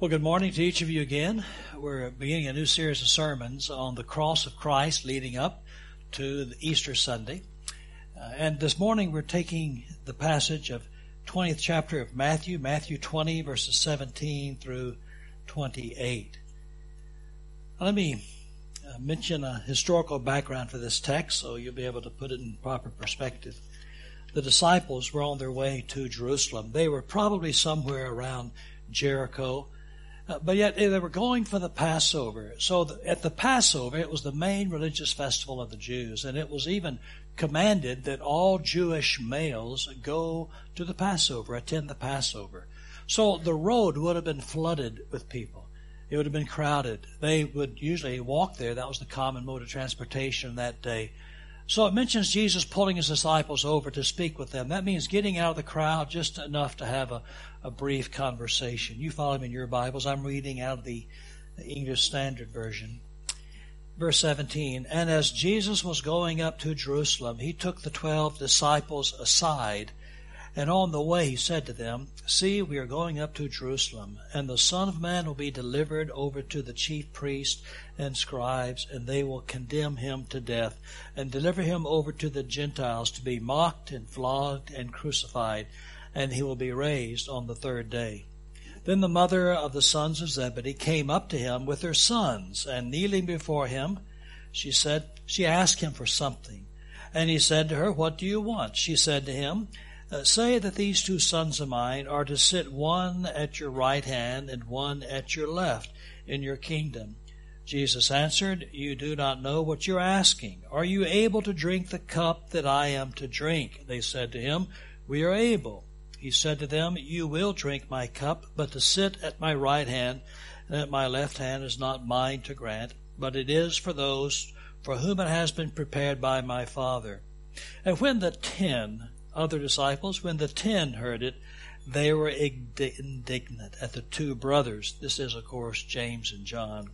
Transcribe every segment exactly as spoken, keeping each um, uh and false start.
Well, good morning to each of you again. We're beginning a new series of sermons on the cross of Christ leading up to the Easter Sunday. Uh, and this morning we're taking the passage of twentieth chapter of Matthew, Matthew twenty, verses seventeen through twenty-eight. Now, let me uh, mention a historical background for this text so you'll be able to put it in proper perspective. The disciples were on their way to Jerusalem. They were probably somewhere around Jericho. Uh, but yet they were going for the Passover. So the, at the Passover, it was the main religious festival of the Jews, and it was even commanded that all Jewish males go to the Passover, attend the Passover. So the road would have been flooded with people. It would have been crowded. They would usually walk there. That was the common mode of transportation that day. So it mentions Jesus pulling his disciples over to speak with them. That means getting out of the crowd just enough to have a, a brief conversation. You follow me in your Bibles. I'm reading out of the English Standard Version. Verse seventeen, and as Jesus was going up to Jerusalem, he took the twelve disciples aside, and on the way he said to them, see, we are going up to Jerusalem, and the Son of Man will be delivered over to the chief priests and scribes, and they will condemn him to death, and deliver him over to the Gentiles to be mocked and flogged and crucified, and he will be raised on the third day. Then the mother of the sons of Zebedee came up to him with her sons, and kneeling before him, she said, she asked him for something. And he said to her, what do you want? She said to him, Uh, say that these two sons of mine are to sit one at your right hand and one at your left in your kingdom. Jesus answered, you do not know what you're asking. Are you able to drink the cup that I am to drink? They said to him, we are able. He said to them, you will drink my cup, but to sit at my right hand and at my left hand is not mine to grant, but it is for those for whom it has been prepared by my Father. And when the ten other disciples, when the ten heard it, they were indignant at the two brothers. This is, of course, James and John.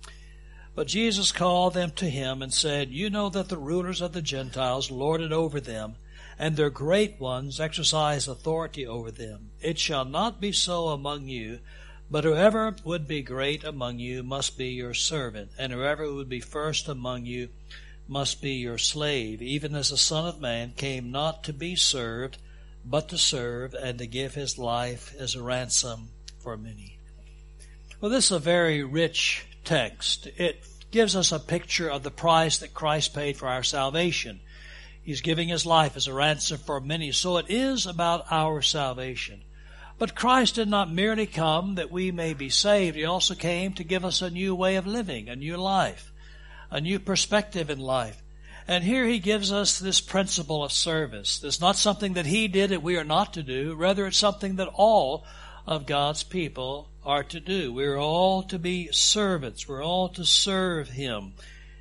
But Jesus called them to him and said, you know that the rulers of the Gentiles lord it over them, and their great ones exercise authority over them. It shall not be so among you, but whoever would be great among you must be your servant, and whoever would be first among you must be your slave, even as the Son of Man came not to be served, but to serve, and to give his life as a ransom for many. Well, this is a very rich text. It gives us a picture of the price that Christ paid for our salvation. He's giving his life as a ransom for many, so it is about our salvation. But Christ did not merely come that we may be saved. He also came to give us a new way of living, a new life, a new perspective in life. And here he gives us this principle of service. It's not something that he did that we are not to do. Rather, it's something that all of God's people are to do. We're all to be servants. We're all to serve him.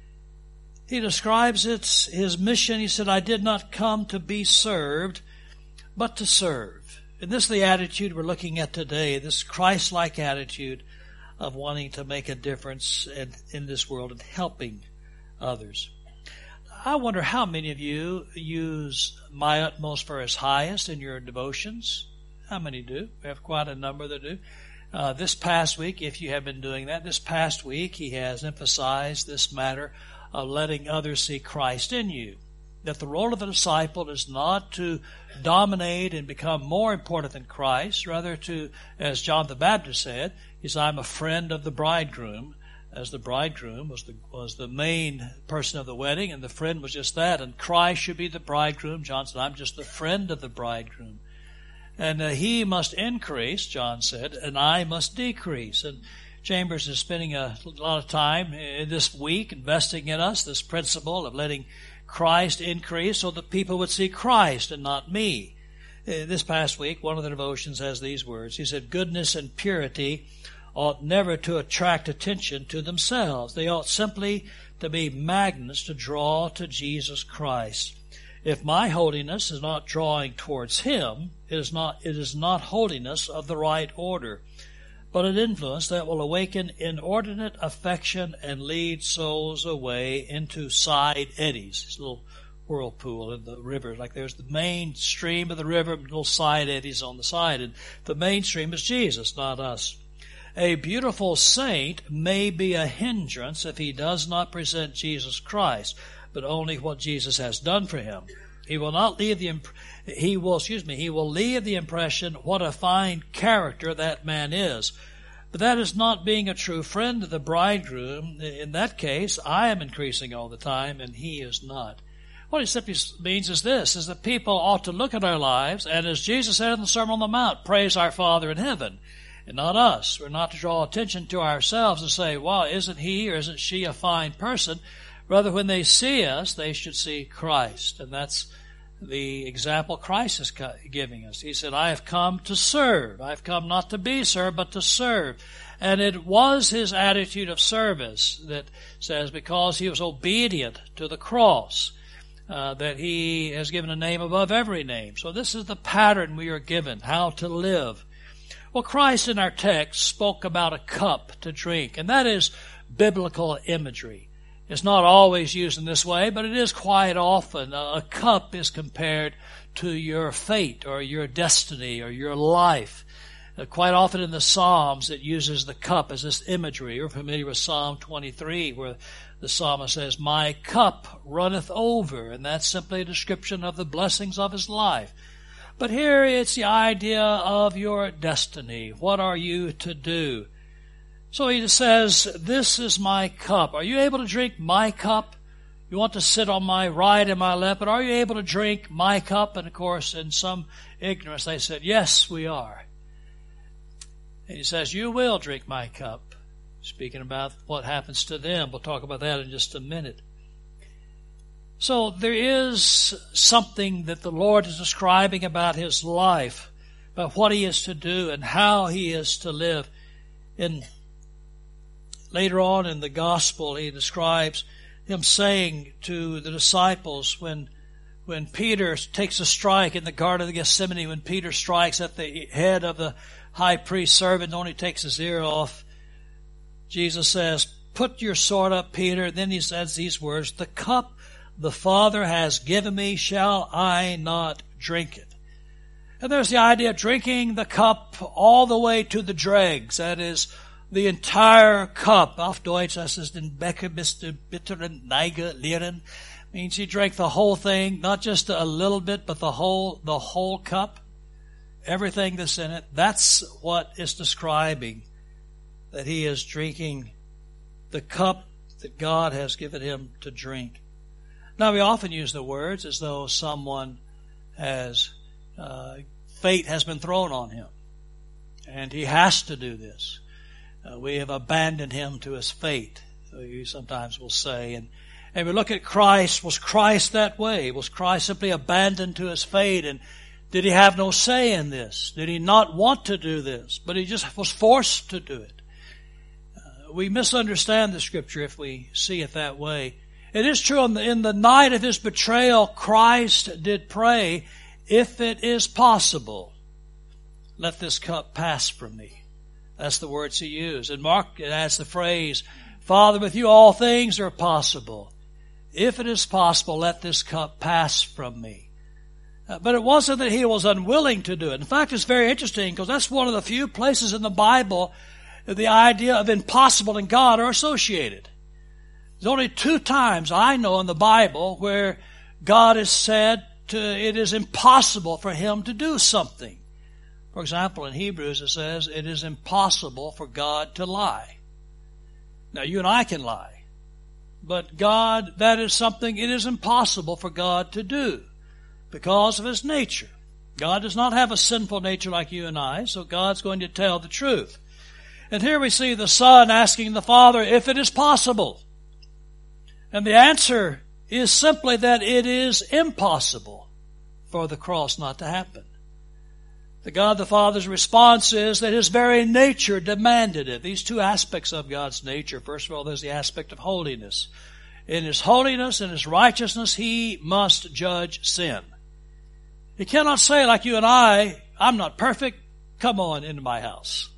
He describes it, his mission. He said, I did not come to be served, but to serve. And this is the attitude we're looking at today, this Christ-like attitude of wanting to make a difference in, in this world and helping others. I wonder how many of you use My Utmost for His Highest in your devotions. How many do? We have quite a number that do. Uh, this past week, if you have been doing that, this past week he has emphasized this matter of letting others see Christ in you. That the role of a disciple is not to dominate and become more important than Christ, rather to, as John the Baptist said, is I'm a friend of the bridegroom, as the bridegroom was the was the main person of the wedding, and the friend was just that, and Christ should be the bridegroom. John said, I'm just the friend of the bridegroom. And uh, he must increase, John said, and I must decrease. And Chambers is spending a lot of time in this week investing in us, this principle of letting Christ increase so that people would see Christ and not me. Uh, this past week, one of the devotions has these words. He said, goodness and purity ought never to attract attention to themselves. They ought simply to be magnets to draw to Jesus Christ. If my holiness is not drawing towards him, it is not, it is not holiness of the right order, but an influence that will awaken inordinate affection and lead souls away into side eddies. This little whirlpool in the river. Like there's the main stream of the river, little side eddies on the side. And the main stream is Jesus, not us. A beautiful saint may be a hindrance if he does not present Jesus Christ, but only what Jesus has done for him. He will not leave the imp- he will excuse me he will leave the impression what a fine character that man is. But that is not being a true friend of the bridegroom. In that case, I am increasing all the time, and he is not. What it simply means is this, is that people ought to look at our lives, and as Jesus said in the Sermon on the Mount, praise our Father in heaven, and not us. We're not to draw attention to ourselves and say, well, isn't he or isn't she a fine person? Rather, when they see us, they should see Christ. And that's the example Christ is giving us. He said, I have come to serve. I've come not to be served, but to serve. And it was his attitude of service that says, because he was obedient to the cross, uh, that he has given a name above every name. So this is the pattern we are given, how to live. Well, Christ in our text spoke about a cup to drink, and that is biblical imagery. It's not always used in this way, but it is quite often. A cup is compared to your fate or your destiny or your life. Uh, quite often in the Psalms it uses the cup as this imagery. You're familiar with Psalm twenty-three where the psalmist says, my cup runneth over, and that's simply a description of the blessings of his life. But here it's the idea of your destiny. What are you to do? So he says, this is my cup. Are you able to drink my cup? You want to sit on my right and my left, but are you able to drink my cup? And of course, in some ignorance, they said, yes, we are. And he says, you will drink my cup. Speaking about what happens to them. We'll talk about that in just a minute. So there is something that the Lord is describing about his life, about what he is to do and how he is to live. In Later on in the gospel, he describes him saying to the disciples when when Peter takes a strike in the Garden of Gethsemane, when Peter strikes at the head of the high priest's servant, only takes his ear off, Jesus says, put your sword up, Peter. Then he says these words, the cup the Father has given me, shall I not drink it? And there's the idea of drinking the cup all the way to the dregs. That is, the entire cup. Auf Deutsch, das ist den Becher bis zur bitteren Neige leeren. Means he drank the whole thing, not just a little bit, but the whole, the whole cup. Everything that's in it. That's what is describing that he is drinking the cup that God has given him to drink. Now, we often use the words as though someone has, uh, fate has been thrown on him. And he has to do this. Uh, we have abandoned him to his fate, so you sometimes will say. And, and we look at Christ. Was Christ that way? Was Christ simply abandoned to his fate? And did he have no say in this? Did he not want to do this? But he just was forced to do it. Uh, we misunderstand the Scripture if we see it that way. It is true, in the, in the night of his betrayal, Christ did pray, if it is possible, let this cup pass from me. That's the words he used. And Mark, it adds the phrase, Father, with you all things are possible. If it is possible, let this cup pass from me. Uh, but it wasn't that he was unwilling to do it. In fact, it's very interesting because that's one of the few places in the Bible that the idea of impossible and God are associated. There's only two times I know in the Bible where God has said to, it is impossible for him to do something. For example, in Hebrews it says, it is impossible for God to lie. Now, you and I can lie. But God, that is something it is impossible for God to do because of his nature. God does not have a sinful nature like you and I, so God's going to tell the truth. And here we see the Son asking the Father if it is possible. And the answer is simply that it is impossible for the cross not to happen. The God the Father's response is that his very nature demanded it. These two aspects of God's nature. First of all, there's the aspect of holiness. In his holiness and his righteousness, he must judge sin. He cannot say like you and I, I'm not perfect, come on into my house.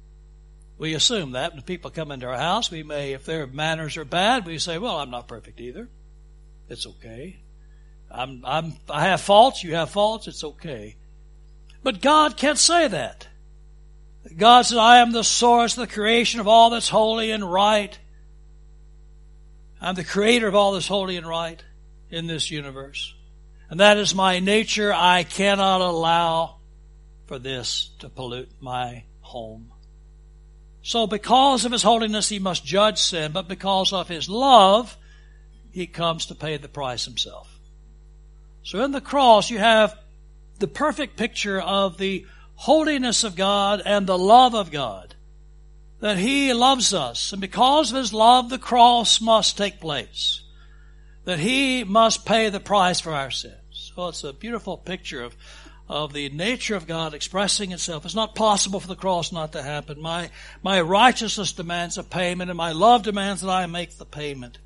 We assume that when people come into our house, we may, if their manners are bad, we say, well, I'm not perfect either. It's okay. I'm, I'm, I have faults, you have faults, it's okay. But God can't say that. God says, I am the source of the creation of all that's holy and right. I'm the creator of all that's holy and right in this universe. And that is my nature. I cannot allow for this to pollute my home. So because of His holiness, He must judge sin, but because of His love, He comes to pay the price Himself. So in the cross, you have the perfect picture of the holiness of God and the love of God. That He loves us, and because of His love, the cross must take place. That He must pay the price for our sins. So it's a beautiful picture of, of the nature of God expressing itself. It's not possible for the cross not to happen. My, my righteousness demands a payment, and my love demands that I make the payment.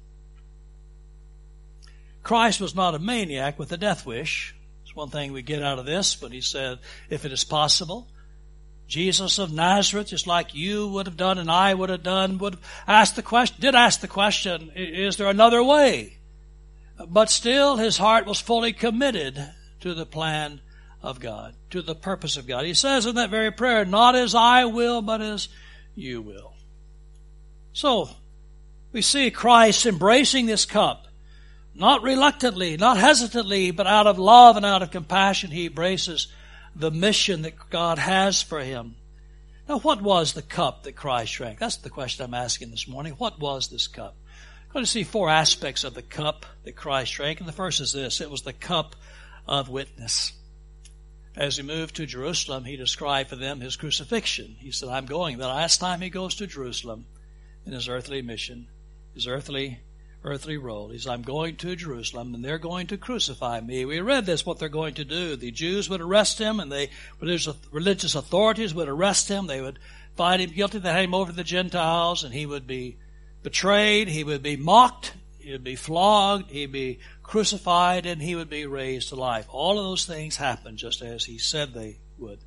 Christ was not a maniac with a death wish. It's one thing we get out of this, but He said, if it is possible. Jesus of Nazareth, just like you would have done and I would have done, would have asked the question, did ask the question, is there another way? But still His heart was fully committed to the plan of God, to the purpose of God. He says in that very prayer, not as I will, but as you will. So, we see Christ embracing this cup, not reluctantly, not hesitantly, but out of love and out of compassion, He embraces the mission that God has for Him. Now, what was the cup that Christ drank? That's the question I'm asking this morning. What was this cup? I'm going to see four aspects of the cup that Christ drank, and the first is this. It was the cup of witness. As He moved to Jerusalem, He described for them His crucifixion. He said, I'm going. The last time He goes to Jerusalem in His earthly mission, His earthly earthly role. He says, I'm going to Jerusalem, and they're going to crucify me. We read this, what they're going to do. The Jews would arrest Him, and they religious authorities would arrest Him. They would find Him guilty. They hand Him over to the Gentiles, and He would be betrayed. He would be mocked. He would be flogged. He'd be crucified, and He would be raised to life. All of those things happened just as He said they would.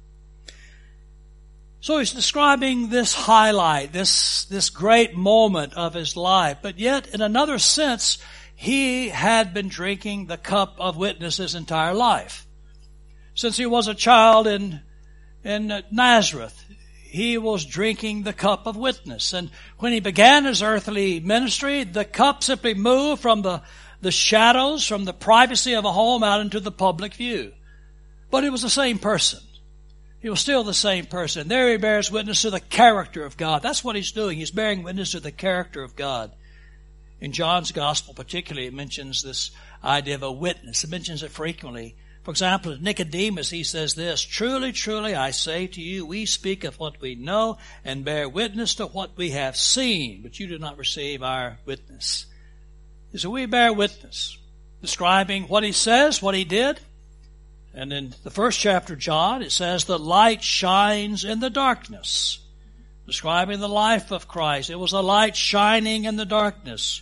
So He's describing this highlight, this, this great moment of His life. But yet, in another sense, He had been drinking the cup of witness His entire life. Since He was a child in, in Nazareth, He was drinking the cup of witness. And when He began His earthly ministry, the cup simply moved from the, the shadows, from the privacy of a home out into the public view. But it was the same person. He was still the same person. There He bears witness to the character of God. That's what He's doing. He's bearing witness to the character of God. In John's Gospel particularly, it mentions this idea of a witness. It mentions it frequently. For example, Nicodemus, he says this, truly, truly, I say to you, we speak of what we know and bear witness to what we have seen, but you do not receive our witness. So we bear witness, describing what He says, what He did. And in the first chapter of John, it says, the light shines in the darkness, describing the life of Christ. It was a light shining in the darkness.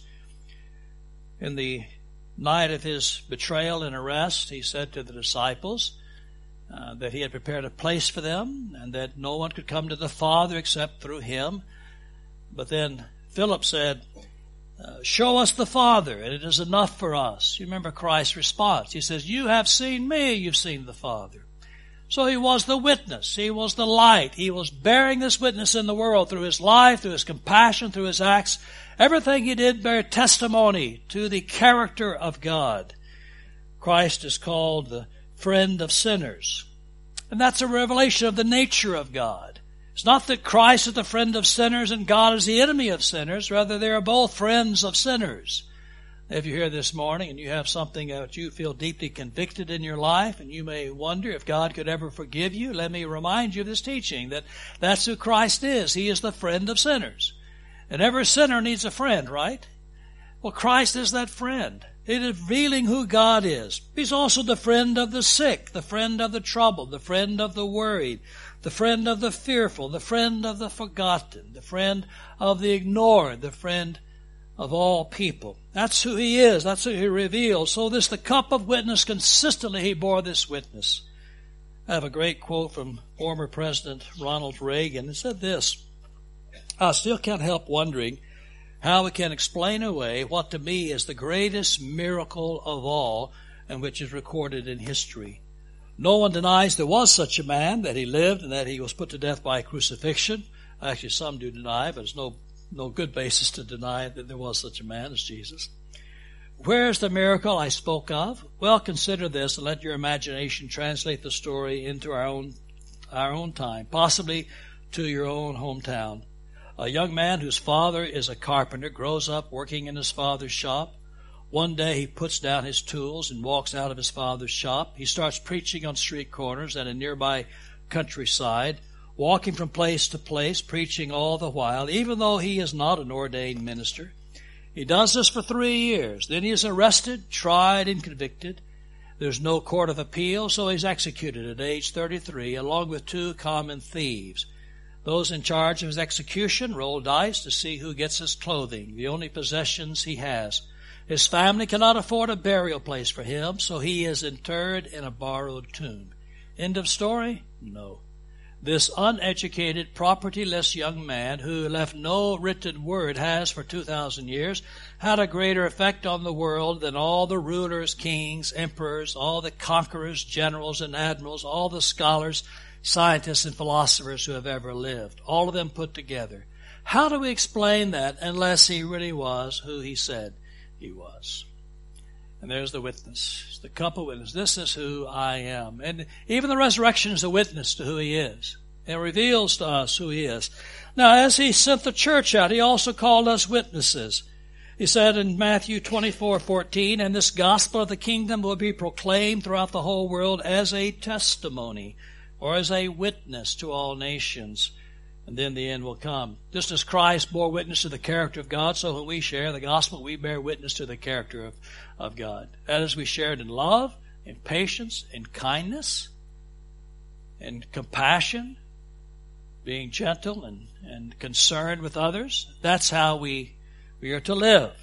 In the night of His betrayal and arrest, He said to the disciples uh, that He had prepared a place for them and that no one could come to the Father except through Him. But then Philip said, Uh, show us the Father, and it is enough for us. You remember Christ's response. He says, you have seen me, you've seen the Father. So He was the witness. He was the light. He was bearing this witness in the world through His life, through His compassion, through His acts. Everything He did bear testimony to the character of God. Christ is called the friend of sinners. And that's a revelation of the nature of God. It's not that Christ is the friend of sinners and God is the enemy of sinners. Rather, they are both friends of sinners. If you're here this morning and you have something that you feel deeply convicted in your life and you may wonder if God could ever forgive you, let me remind you of this teaching, that that's who Christ is. He is the friend of sinners. And every sinner needs a friend, right? Well, Christ is that friend. It is revealing who God is. He's also the friend of the sick, the friend of the troubled, the friend of the worried, the friend of the fearful, the friend of the forgotten, the friend of the ignored, the friend of all people. That's who He is. That's who He reveals. So this, the cup of witness, consistently He bore this witness. I have a great quote from former President Ronald Reagan. It said this, I still can't help wondering how we can explain away what to me is the greatest miracle of all and which is recorded in history. No one denies there was such a man, that he lived and that he was put to death by crucifixion. Actually, some do deny, but there's no, no good basis to deny that there was such a man as Jesus. Where's the miracle I spoke of? Well, consider this and let your imagination translate the story into our own, our own time, possibly to your own hometown. A young man whose father is a carpenter grows up working in his father's shop. One day he puts down his tools and walks out of his father's shop. He starts preaching on street corners and in nearby countryside, walking from place to place, preaching all the while, even though he is not an ordained minister. He does this for three years. Then he is arrested, tried, and convicted. There's no court of appeal, so he's executed at age thirty-three, along with two common thieves. Those in charge of his execution roll dice to see who gets his clothing, the only possessions he has. His family cannot afford a burial place for him, so he is interred in a borrowed tomb. End of story? No. This uneducated, propertyless young man who left no written word has for two thousand years had a greater effect on the world than all the rulers, kings, emperors, all the conquerors, generals, and admirals, all the scholars, scientists, and philosophers who have ever lived, all of them put together. How do we explain that unless he really was who he said he was? And there's the witness. It's the cup of witness. This is who I am. And even the resurrection is a witness to who he is. It reveals to us who he is. Now, as he sent the church out, he also called us witnesses. He said in Matthew twenty-four fourteen, and this gospel of the kingdom will be proclaimed throughout the whole world as a testimony or as a witness to all nations. And then the end will come. Just as Christ bore witness to the character of God, so when we share the gospel, we bear witness to the character of, of God. That is, we share it in love, in patience, in kindness, in compassion, being gentle and, and concerned with others. That's how we, we are to live.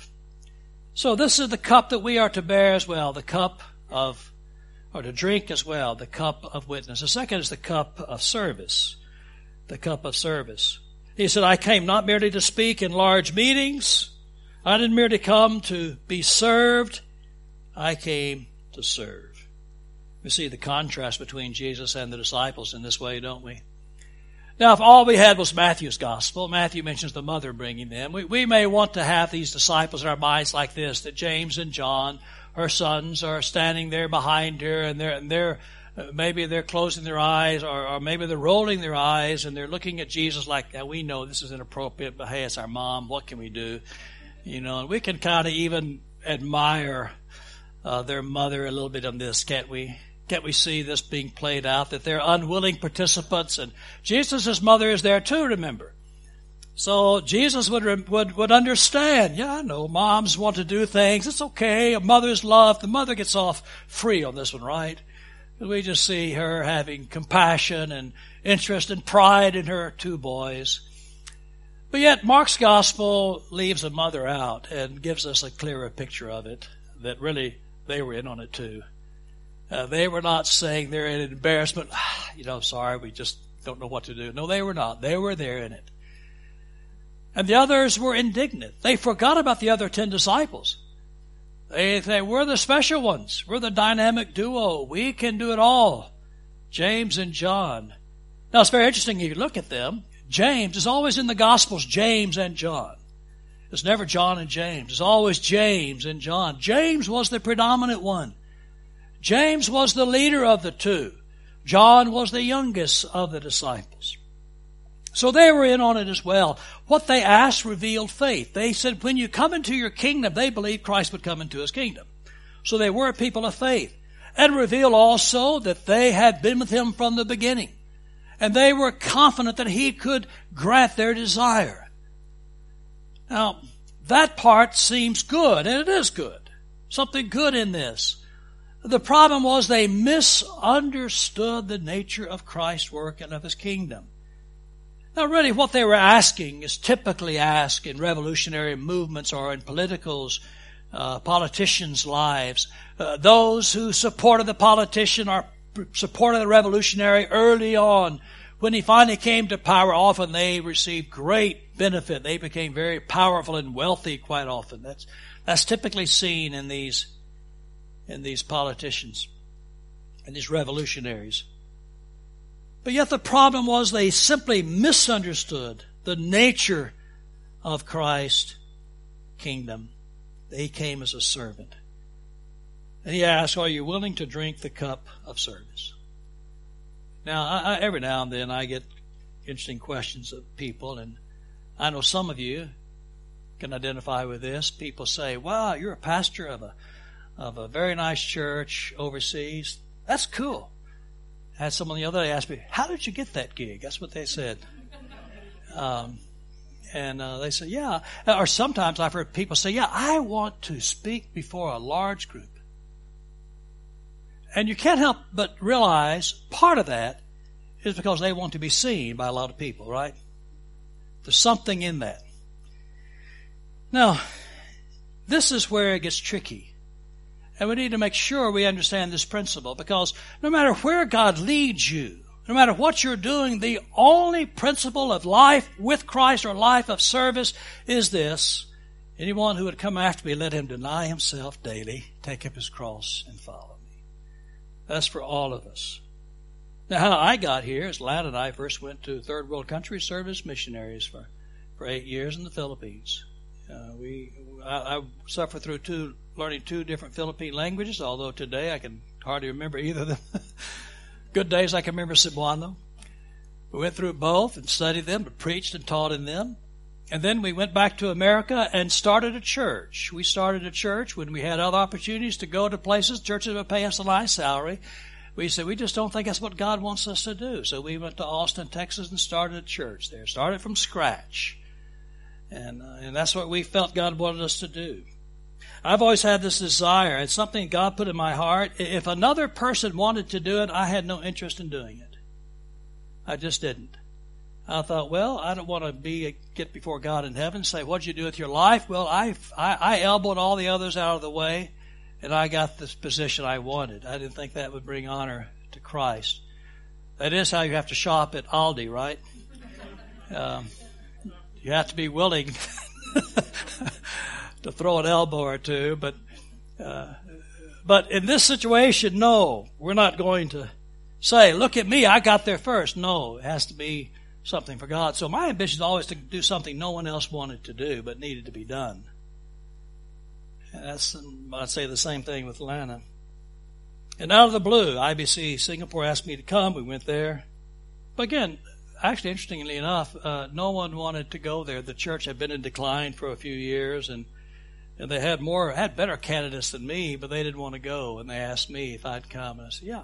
So this is the cup that we are to bear as well, the cup of, or to drink as well, the cup of witness. The second is the cup of service. The cup of service. He said, I came not merely to speak in large meetings. I didn't merely come to be served. I came to serve. We see the contrast between Jesus and the disciples in this way, don't we? Now, if all we had was Matthew's gospel, Matthew mentions the mother bringing them, we, we may want to have these disciples in our minds like this, that James and John, her sons, are standing there behind her, and they're, and they're maybe they're closing their eyes, or, or maybe they're rolling their eyes, and they're looking at Jesus like, yeah, we know this is inappropriate, but hey, it's our mom. What can we do? You know, and we can kind of even admire uh, their mother a little bit on this, can't we? Can't we see this being played out, that they're unwilling participants? And Jesus' mother is there too, remember. So Jesus would, would, would understand. Yeah, I know moms want to do things. It's okay. A mother's love. The mother gets off free on this one, right? We just see her having compassion and interest and pride in her two boys. But yet Mark's gospel leaves a mother out and gives us a clearer picture of it, that really they were in on it too. Uh, they were not saying they're in embarrassment, ah, you know, sorry, we just don't know what to do. No, they were not. They were there in it. And the others were indignant. They forgot about the other ten disciples. They say, we're the special ones. We're the dynamic duo. We can do it all. James and John. Now, it's very interesting if you look at them. James is always in the Gospels, James and John. It's never John and James. It's always James and John. James was the predominant one. James was the leader of the two. John was the youngest of the disciples. So they were in on it as well. What they asked revealed faith. They said, when you come into your kingdom, they believed Christ would come into his kingdom. So they were people of faith. And revealed also that they had been with him from the beginning. And they were confident that he could grant their desire. Now, that part seems good, and it is good. Something good in this. The problem was they misunderstood the nature of Christ's work and of his kingdom. Now, really, what they were asking is typically asked in revolutionary movements or in politicals, uh, politicians' lives. Uh, those who supported the politician or supported the revolutionary early on, when he finally came to power, often they received great benefit. They became very powerful and wealthy quite often. That's that's typically seen in these in these politicians. and these revolutionaries. But yet the problem was they simply misunderstood the nature of Christ's kingdom. He came as a servant. And he asked, are you willing to drink the cup of service? Now, I, I, every now and then I get interesting questions of people, and I know some of you can identify with this. People say, wow, you're a pastor of a of a very nice church overseas. That's cool. I had someone the other day ask me, how did you get that gig? That's what they said. Um, and uh, they say, yeah. Or sometimes I've heard people say, yeah, I want to speak before a large group. And you can't help but realize part of that is because they want to be seen by a lot of people, right? There's something in that. Now, this is where it gets tricky. And we need to make sure we understand this principle, because no matter where God leads you, no matter what you're doing, the only principle of life with Christ or life of service is this: anyone who would come after me, let him deny himself daily, take up his cross, and follow me. That's for all of us. Now, how I got here is Lana and I first went to third world countries, served as missionaries for, for eight years in the Philippines. Uh, we, I, I suffered through two, learning two different Philippine languages, although today I can hardly remember either of them. Good days I can remember Cebuano. We went through both and studied them, but preached and taught in them. And then we went back to America and started a church. We started a church when we had other opportunities to go to places. Churches would pay us a nice salary. We said, we just don't think that's what God wants us to do. So we went to Austin, Texas, and started a church there. Started from scratch. And, uh, and that's what we felt God wanted us to do. I've always had this desire. It's something God put in my heart. If another person wanted to do it, I had no interest in doing it. I just didn't. I thought, well, I don't want to be get before God in heaven and say, what'd you do with your life? Well, I, I, I elbowed all the others out of the way, and I got this position I wanted. I didn't think that would bring honor to Christ. That is how you have to shop at Aldi, right? Um, you have to be willing to throw an elbow or two, but uh, but in this situation, no, we're not going to say, look at me, I got there first. No, it has to be something for God. So my ambition is always to do something no one else wanted to do but needed to be done. And that's, I'd say the same thing with Lana. And out of the blue, I B C Singapore asked me to come. We went there. But again, actually, interestingly enough, uh, no one wanted to go there. The church had been in decline for a few years, and and they had more, had better candidates than me, but they didn't want to go. And they asked me if I'd come, and I said, yeah.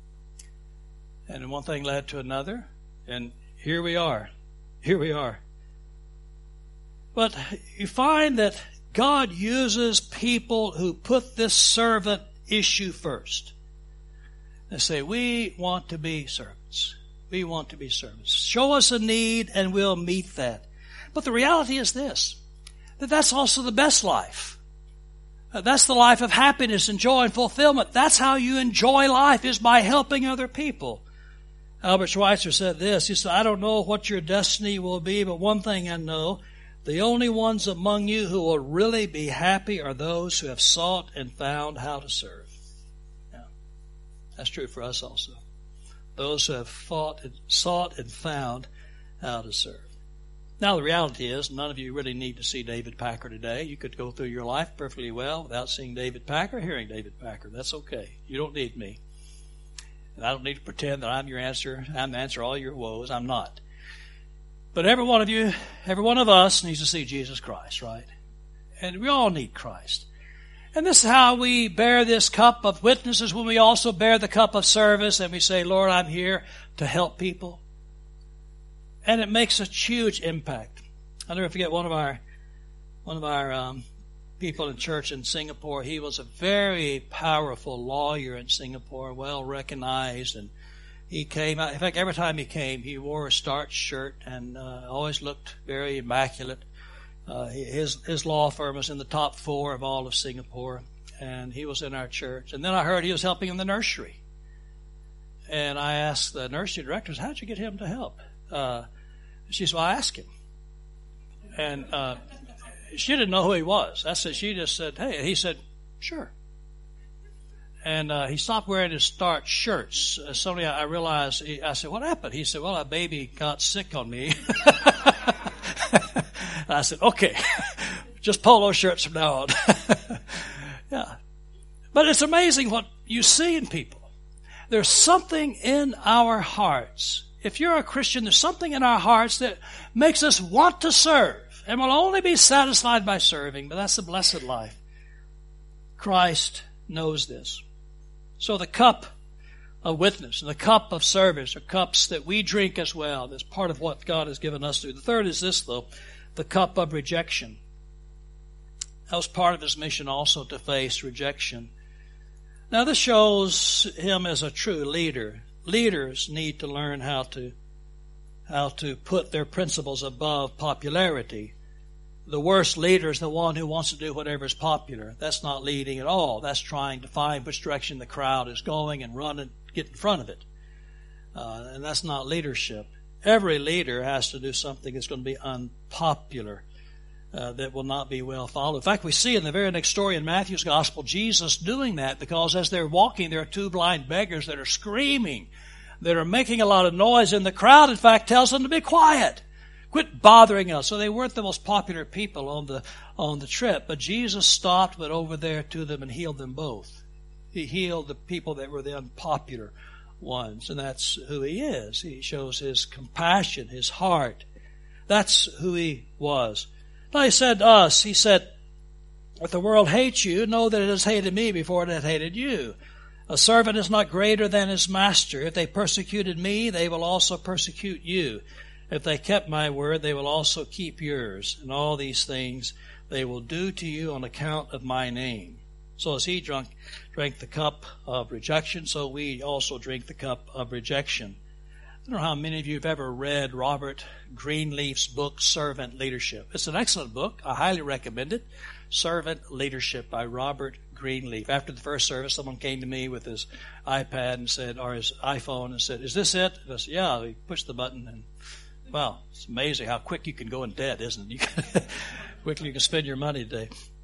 And one thing led to another, and here we are. Here we are. But you find that God uses people who put this servant issue first. They say, we want to be servants. We want to be servants. Show us a need and we'll meet that. But the reality is this, that that's also the best life. Uh, that's the life of happiness and joy and fulfillment. That's how you enjoy life, is by helping other people. Albert Schweitzer said this. He said, I don't know what your destiny will be, but one thing I know, the only ones among you who will really be happy are those who have sought and found how to serve. Yeah, that's true for us also. Those who have fought and sought and found how to serve. Now, the reality is, none of you really need to see David Packer today. You could go through your life perfectly well without seeing David Packer, hearing David Packer. That's okay. You don't need me. And I don't need to pretend that I'm your answer. I'm the answer to all your woes. I'm not. But every one of you, every one of us needs to see Jesus Christ, right? And we all need Christ. And this is how we bear this cup of witnesses, when we also bear the cup of service and we say, Lord, I'm here to help people. And it makes a huge impact. I'll never forget one of our one of our um, people in church in Singapore. He was a very powerful lawyer in Singapore, well recognized, and he came out. In fact, every time he came, he wore a starched shirt and uh, always looked very immaculate. Uh, his his law firm was in the top four of all of Singapore, and he was in our church. And then I heard he was helping in the nursery. And I asked the nursery directors, how'd you get him to help? Uh, she said, well, I asked him. And uh, she didn't know who he was. I said, she just said, hey. And he said, sure. and uh, he stopped wearing his starched shirts. Uh, suddenly I realized, he, I said, what happened? He said, well, a baby got sick on me. I said, okay, just polo shirts from now on. Yeah. But it's amazing what you see in people. There's something in our hearts. If you're a Christian, there's something in our hearts that makes us want to serve. And we'll only be satisfied by serving, but that's the blessed life. Christ knows this. So the cup of witness and the cup of service are cups that we drink as well. That's part of what God has given us to do. The third is this, though, the cup of rejection. That was part of his mission also, to face rejection. Now this shows him as a true leader. Leaders need to learn how to how to put their principles above popularity. The worst leader is the one who wants to do whatever is popular. That's not leading at all. That's trying to find which direction the crowd is going and run and get in front of it. Uh, and that's not leadership. Every leader has to do something that's going to be unpopular, uh, that will not be well followed. In fact, we see in the very next story in Matthew's Gospel, Jesus doing that, because as they're walking, there are two blind beggars that are screaming, that are making a lot of noise, and the crowd, in fact, tells them to be quiet. Quit bothering us. So they weren't the most popular people on the on the trip, but Jesus stopped, went over there to them, and healed them both. He healed the people that were the unpopular ones, and that's who he is. He shows his compassion, his heart. That's who he was. Now he said to us, he said, if the world hates you, know that it has hated me before it had hated you. A servant is not greater than his master. If they persecuted me, they will also persecute you. If they kept my word, they will also keep yours. And all these things they will do to you on account of my name. So as he drank, drank the cup of rejection, so we also drink the cup of rejection. I don't know how many of you have ever read Robert Greenleaf's book, Servant Leadership. It's an excellent book. I highly recommend it. Servant Leadership by Robert Greenleaf. After the first service, someone came to me with his iPad and said, or his iPhone, and said, is this it? And I said, yeah. He pushed the button, and wow, it's amazing how quick you can go in debt, isn't it? You can quickly you can spend your money today.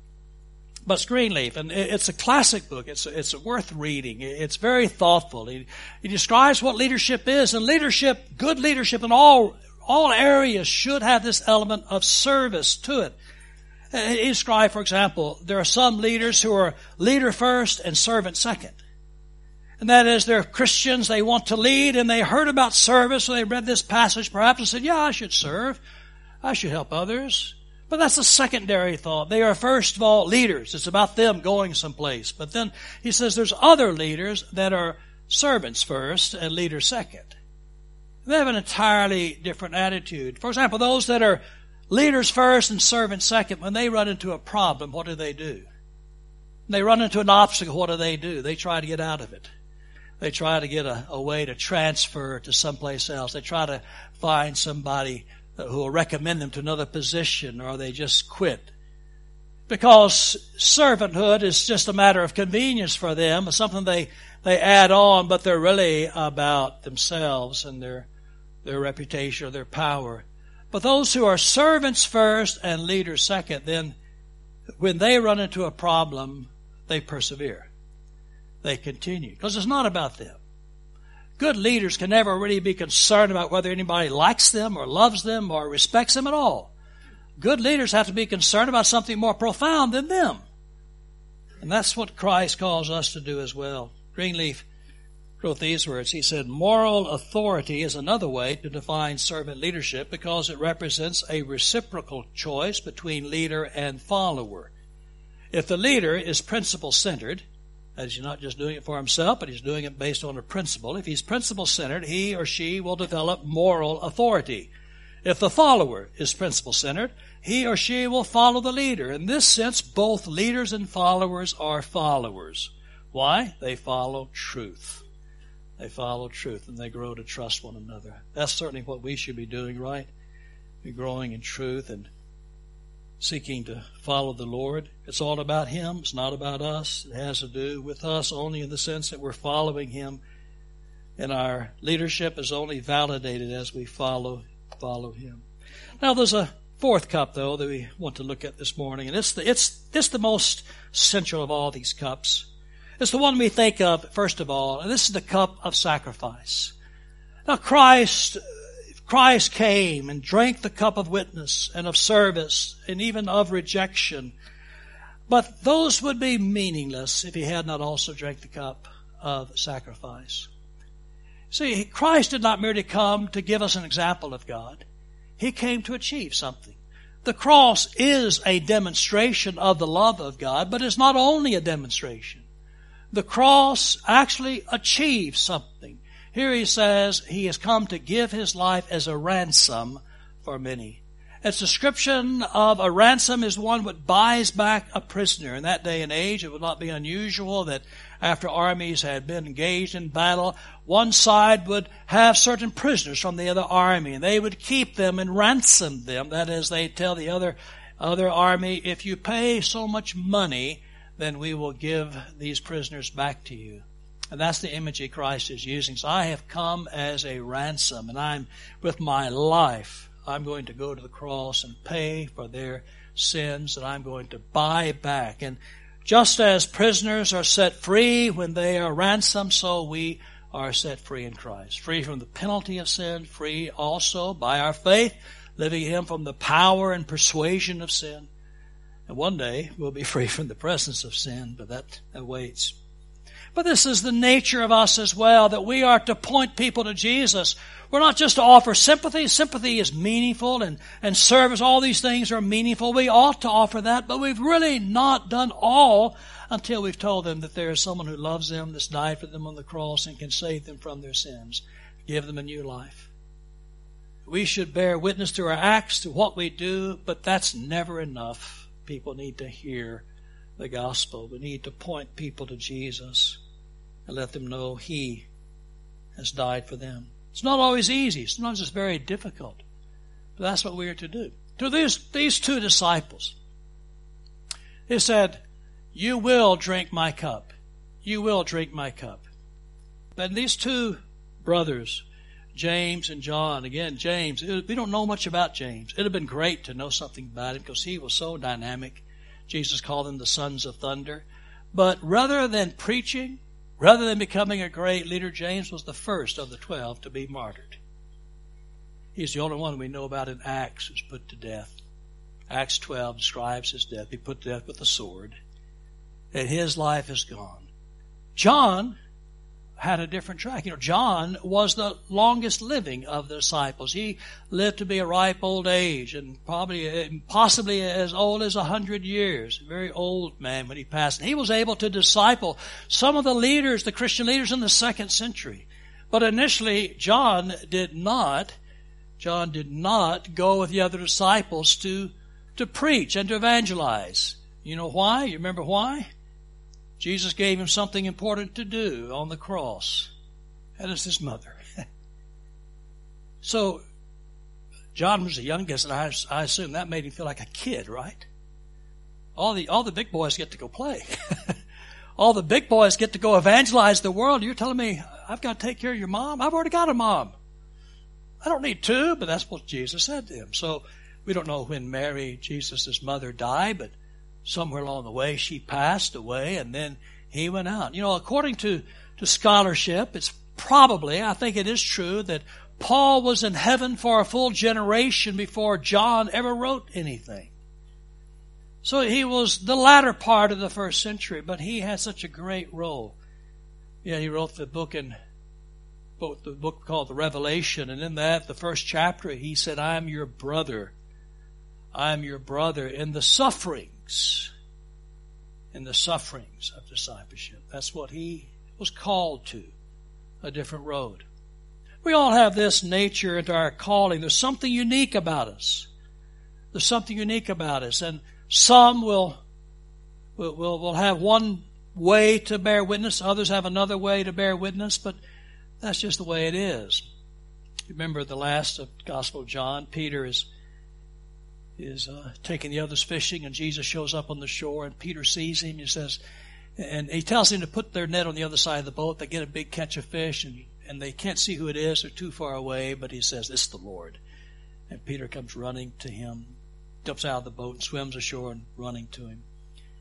But it's Greenleaf, and it's a classic book. It's it's worth reading. It's very thoughtful. He, he describes what leadership is, and leadership, good leadership in all all areas should have this element of service to it. He described, for example, there are some leaders who are leader first and servant second. And that is, they're Christians, they want to lead, and they heard about service, so they read this passage perhaps and said, yeah, I should serve. I should help others. But that's a secondary thought. They are first of all leaders. It's about them going someplace. But then he says there's other leaders that are servants first and leaders second. They have an entirely different attitude. For example, those that are leaders first and servants second, when they run into a problem, what do they do? When they run into an obstacle, what do they do? They try to get out of it. They try to get a, a way to transfer to someplace else. They try to find somebody who will recommend them to another position, or they just quit. Because servanthood is just a matter of convenience for them, something they, they add on, but they're really about themselves and their, their reputation or their power. But those who are servants first and leaders second, then when they run into a problem, they persevere. They continue. Because it's not about them. Good leaders can never really be concerned about whether anybody likes them or loves them or respects them at all. Good leaders have to be concerned about something more profound than them. And that's what Christ calls us to do as well. Greenleaf wrote these words. He said, moral authority is another way to define servant leadership because it represents a reciprocal choice between leader and follower. If the leader is principle-centered, as he's not just doing it for himself, but he's doing it based on a principle. If he's principle-centered, he or she will develop moral authority. If the follower is principle-centered, he or she will follow the leader. In this sense, both leaders and followers are followers. Why? They follow truth. They follow truth, and they grow to trust one another. That's certainly what we should be doing, right? Be growing in truth and seeking to follow the Lord. It's all about Him. It's not about us. It has to do with us only in the sense that we're following Him. And our leadership is only validated as we follow follow Him. Now there's a fourth cup, though, that we want to look at this morning. And it's the, it's, it's the most central of all these cups. It's the one we think of, first of all, and this is the cup of sacrifice. Now Christ, Christ came and drank the cup of witness and of service and even of rejection. But those would be meaningless if he had not also drank the cup of sacrifice. See, Christ did not merely come to give us an example of God. He came to achieve something. The cross is a demonstration of the love of God, but it's not only a demonstration. The cross actually achieves something. Here he says he has come to give his life as a ransom for many. Its description of a ransom is one that buys back a prisoner. In that day and age, it would not be unusual that after armies had been engaged in battle, one side would have certain prisoners from the other army, and they would keep them and ransom them. That is, they tell the other other army, if you pay so much money, then we will give these prisoners back to you. And that's the imagery Christ is using. So I have come as a ransom, and I'm with my life, I'm going to go to the cross and pay for their sins, and I'm going to buy back. And just as prisoners are set free when they are ransomed, so we are set free in Christ. Free from the penalty of sin, free also by our faith, living Him from the power and persuasion of sin. And one day we'll be free from the presence of sin, but that awaits. But this is the nature of us as well, that we are to point people to Jesus. We're not just to offer sympathy. Sympathy is meaningful, and, and service, all these things are meaningful. We ought to offer that, but we've really not done all until we've told them that there is someone who loves them, that's died for them on the cross and can save them from their sins, give them a new life. We should bear witness to our acts, to what we do, but that's never enough. People need to hear the gospel. We need to point people to Jesus and let them know He has died for them. It's not always easy. Sometimes it's very difficult. But that's what we are to do. To these, these two disciples, He said, you will drink my cup. You will drink my cup. But these two brothers, James and John, again, James, we don't know much about James. It would have been great to know something about him because he was so dynamic. Jesus called them the sons of thunder. But rather than preaching, rather than becoming a great leader, James was the first of the twelve to be martyred. He's the only one we know about in Acts who's put to death. Acts twelve describes his death. He put to death with a sword. And his life is gone. John had a different track. You know, John was the longest living of the disciples. He lived to be a ripe old age, and probably, possibly as old as a hundred years. A very old man when he passed. And he was able to disciple some of the leaders, the Christian leaders in the second century. But initially, John did not, John did not go with the other disciples to, to preach and to evangelize. You know why? You remember why? Jesus gave him something important to do on the cross. That is his mother. So, John was the youngest, and I, I assume that made him feel like a kid, right? All the, all the big boys get to go play. All the big boys get to go evangelize the world. You're telling me I've got to take care of your mom? I've already got a mom. I don't need two, but that's what Jesus said to him. So, we don't know when Mary, Jesus' mother, died, but somewhere along the way, she passed away, and then he went out. You know, according to, to scholarship, it's probably, I think it is true, that Paul was in heaven for a full generation before John ever wrote anything. So he was the latter part of the first century, but he had such a great role. Yeah, he wrote the book in both the book called the Revelation, and in that, the first chapter, he said, I'm your brother. I'm your brother in the sufferings, in the sufferings of discipleship. That's what he was called to, a different road. We all have this nature into our calling. There's something unique about us. There's something unique about us. And some will, will, will, will have one way to bear witness. Others have another way to bear witness. But that's just the way it is. Remember the last of the Gospel of John. Peter is is uh, taking the others fishing, and Jesus shows up on the shore, and Peter sees him. He says, and he tells him to put their net on the other side of the boat. They get a big catch of fish, and, and they can't see who it is. They're too far away, but he says, it's the Lord. And Peter comes running to him, jumps out of the boat and swims ashore and running to him.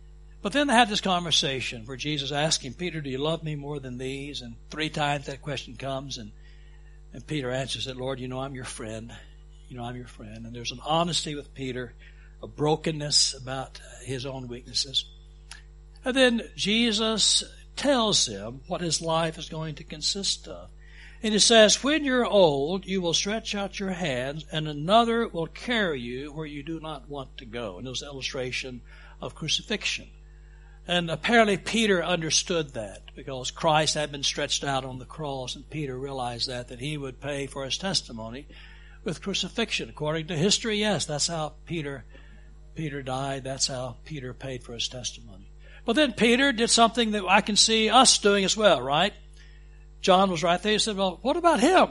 But then they had this conversation where Jesus asked him, Peter, do you love me more than these? And three times that question comes, and, and Peter answers it, Lord, you know I'm your friend. You know I'm your friend. And there's an honesty with Peter, a brokenness about his own weaknesses. And then Jesus tells him what his life is going to consist of. And he says, when you're old, you will stretch out your hands, and another will carry you where you do not want to go. And it was an illustration of crucifixion. And apparently Peter understood that because Christ had been stretched out on the cross, and Peter realized that, that he would pay for his testimony with crucifixion. According to history, yes, that's how Peter, Peter died. That's how Peter paid for his testimony. But then Peter did something that I can see us doing as well, right? John was right there. He said, well, what about him?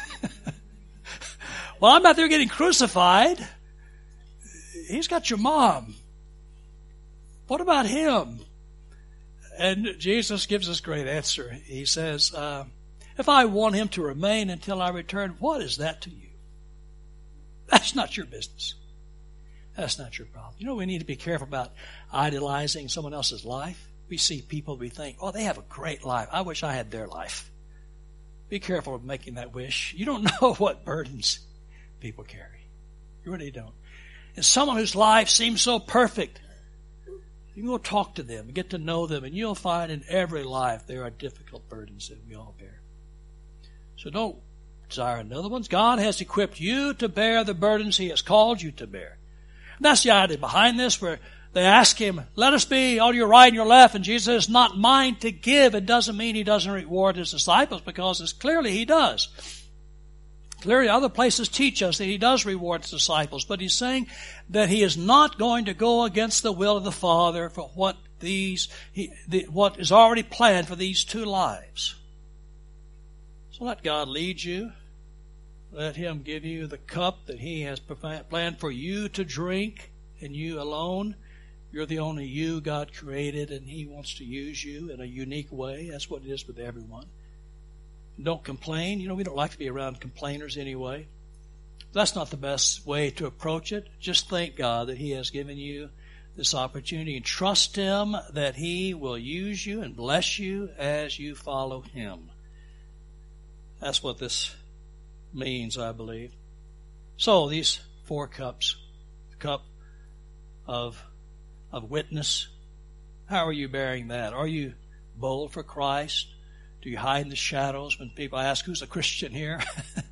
Well, I'm out there getting crucified. He's got your mom. What about him? And Jesus gives us a great answer. He says, uh, if I want him to remain until I return, what is that to you? That's not your business. That's not your problem. You know, we need to be careful about idolizing someone else's life. We see people, we think, oh, they have a great life. I wish I had their life. Be careful of making that wish. You don't know what burdens people carry. You really don't. And someone whose life seems so perfect, you can go talk to them and get to know them, and you'll find in every life there are difficult burdens that we all bear. So don't desire another one. God has equipped you to bear the burdens He has called you to bear. And that's the idea behind this, where they ask Him, let us be on your right and your left, and Jesus says, not mine to give. It doesn't mean He doesn't reward His disciples, because it's clearly He does. Clearly other places teach us that He does reward His disciples, but He's saying that He is not going to go against the will of the Father for what these, he, the, what is already planned for these two lives. So let God lead you. Let Him give you the cup that He has planned for you to drink, and you alone. You're the only you God created, and He wants to use you in a unique way. That's what it is with everyone. Don't complain. You know, we don't like to be around complainers anyway. That's not the best way to approach it. Just thank God that He has given you this opportunity, and trust Him that He will use you and bless you as you follow Him. That's what this means, I believe. So these four cups, the cup of of witness, how are you bearing that? Are you bold for Christ? Do you hide in the shadows when people ask, who's a Christian here?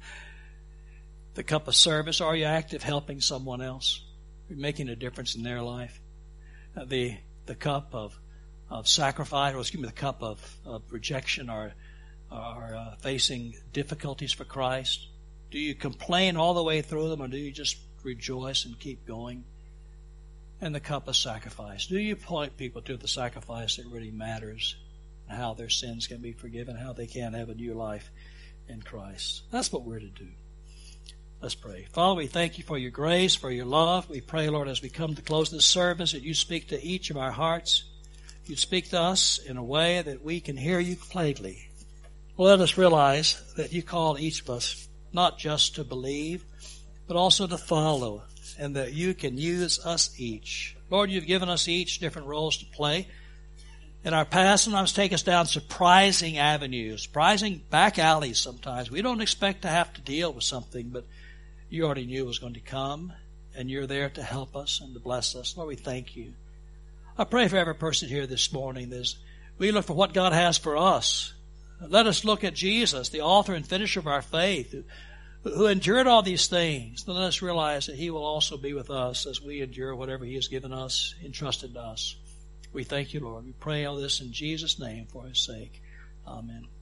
The cup of service, are you active helping someone else? Are you making a difference in their life? Uh, the the cup of of sacrifice, or excuse me, the cup of, of rejection, or are uh, facing difficulties for Christ? Do you complain all the way through them, or do you just rejoice and keep going? And the cup of sacrifice. Do you point people to the sacrifice that really matters, and how their sins can be forgiven, how they can have a new life in Christ? That's what we're to do. Let's pray. Father, we thank You for Your grace, for Your love. We pray, Lord, as we come to close this service, that You speak to each of our hearts. You speak to us in a way that we can hear You plainly. Let us realize that You call each of us not just to believe, but also to follow, and that You can use us each. Lord, You've given us each different roles to play. In our past, sometimes take us down surprising avenues, surprising back alleys sometimes. We don't expect to have to deal with something, but You already knew it was going to come, and You're there to help us and to bless us. Lord, we thank You. I pray for every person here this morning. As we look for what God has for us, let us look at Jesus, the author and finisher of our faith, who, who endured all these things. Let us realize that He will also be with us as we endure whatever He has given us, entrusted to us. We thank You, Lord. We pray all this in Jesus' name for His sake. Amen.